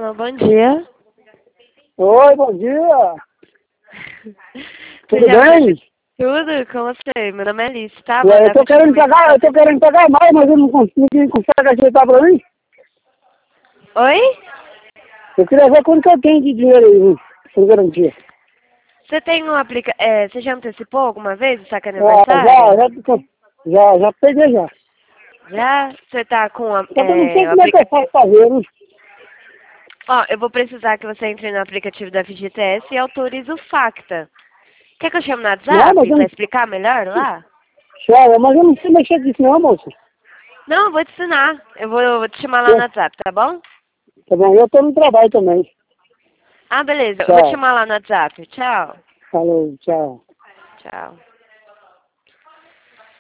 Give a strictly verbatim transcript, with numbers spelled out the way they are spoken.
Alô, bom dia. Oi, bom dia. Tudo Já bem? Tudo com você? Meu nome é Alice, tá? E aí, Vou eu dar tô querendo continuidade. pegar, eu tô querendo pegar mais, mas eu não consigo, ninguém consegue ajeitar pra mim. Oi? Eu queria ver quanto que eu tenho de dinheiro aí, viu, por garantia. Você tem um aplica... É, você já antecipou alguma vez o saque Ah, já, aniversário? já, já, já peguei já. Já? Você tá com a... Só que eu não sei É, o como é que aplica... eu faço pra ver, né? Ó, eu vou precisar que você entre no aplicativo da F G T S e autorize o Facta. Quer que eu chame no Não, mas WhatsApp eu pra não... explicar melhor lá? Chora, mas eu não sei mexer disso não, moço. Não, eu vou te ensinar. Eu vou, eu vou te chamar lá no Eu, WhatsApp, tá bom? tá bom, eu tô no trabalho também. Ah, beleza. Eu vou te Tchau. chamar lá no WhatsApp. Tchau. Falou, tchau. Tchau.